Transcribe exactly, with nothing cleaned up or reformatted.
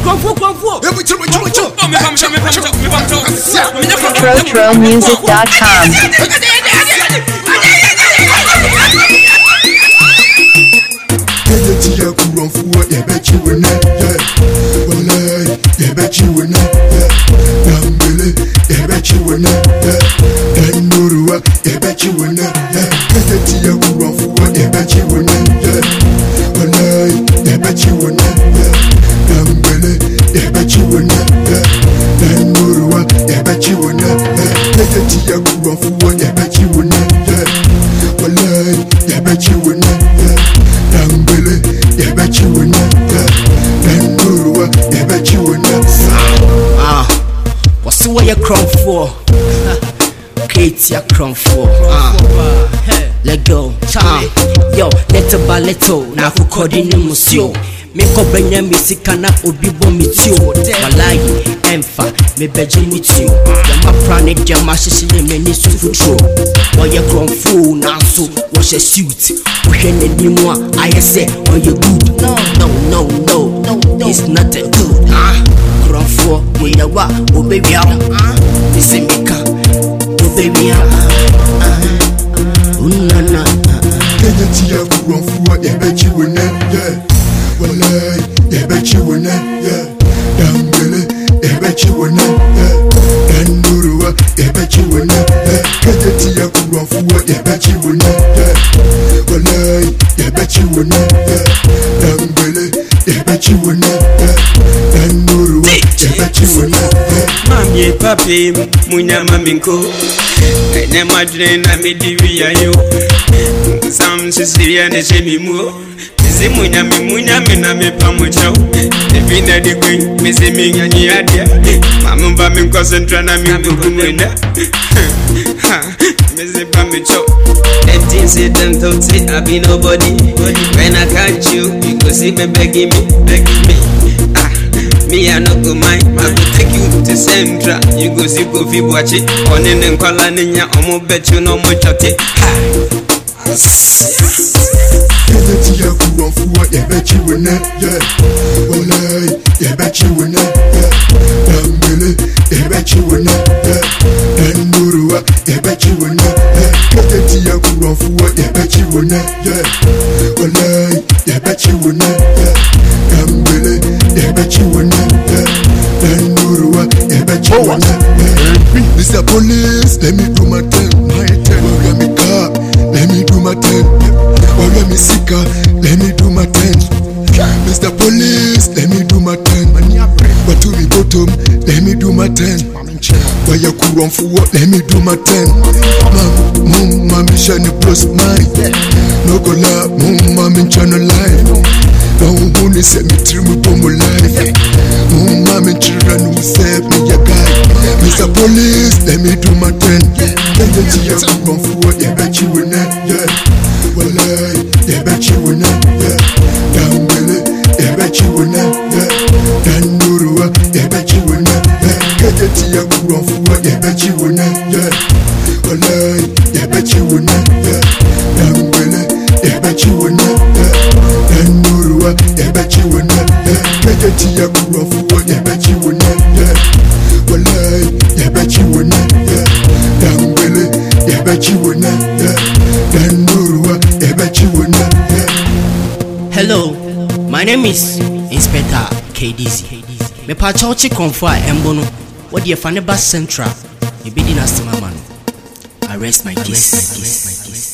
Trotro music dot com. What you crumb for? Create your crumb for. Uh. Let go. Uh. Yo, little by little. Now who called in museo? Me ko benya music na obi bo mitio. Walai emfa me beje mitio. Ya ma prane jama shishile me ni sufutro. What you crumb for now so wash a suit. Push in the new I say oh you good. No, no, no, no, no, it's not a good. Ah. Crumb for we ya wa oh baby ah. This me ka oh baby ah. Unana. Kenya tia crumb for e beji we na yeah. Walai, e bechi wona, yeah. Dambele, e bechi wona, yeah. Danduruwa, e bechi wona, yeah. Kajetia kuwafuwa, e bechi wona, yeah. Walai, e bechi wona, yeah. Dambele, e bechi wona, yeah. Danduruwa, e bechi wona, yeah. Mami papi, munyama minko. Ene madre na midiwi ya yo. Sam sisiria ne shemimu. Munya mi munya mi na mi pamucho. If in the green, Missy me and Yadia. Mamma mi concentra na mi gumenda. Missy Pamicho. Empty sit and thought it, I be nobody. When I catch you, you go see me begging me, begging me. Ah, me I no go mind. I go take you to Central. You go see go fi watch it. On in and call an inya, omo bet you no much at it. Tia kuwa fuwa e bechi wona, yeah. Walai, e bechi wona, yeah. Dambele, e bechi wona, yeah. Danduruwa, e bechi wona, yeah. Tia kuwa fuwa e bechi wona, yeah. Walai, e bechi wona, yeah. Dambele, e bechi wona, yeah. Danduruwa, e bechi wona, yeah. Mister Police, let me do my thing, my thing. Warrior me car, let me do my thing. Warrior me sika, let me do my thing. Mister Police, let me do my thing. But to be bottom, let me do my thing. Why you could run for what? Let me do my thing. Mom, mom, mommy, shine the plus mine. No go lie, mom, mommy, channel life. Don't want to set me through my bomb life. Mom, mommy, children who save me, your guy. Mister Police, let me do my thing. Let me see you run for what? You bet you will not, yeah. Walai, e bechi wona, yeah. Dambele, e bechi wona, yeah. Danduruwa, e bechi wona, yeah. Kajetia kuwafuwa, e bechi wona, yeah. Walai, e bechi wona, yeah. Dambele, e bechi wona, yeah. Danduruwa, e bechi wona, yeah. Kajetia kuwafuwa, e bechi wona, yeah. Walai, e bechi wona, yeah. Dambele, e bechi wona, yeah. Danduruwa. Hello, my name is Inspector K D Z. Me pa chochi konfwa embono. What the Faneba Central? You be dynasty mama. Arrest my case.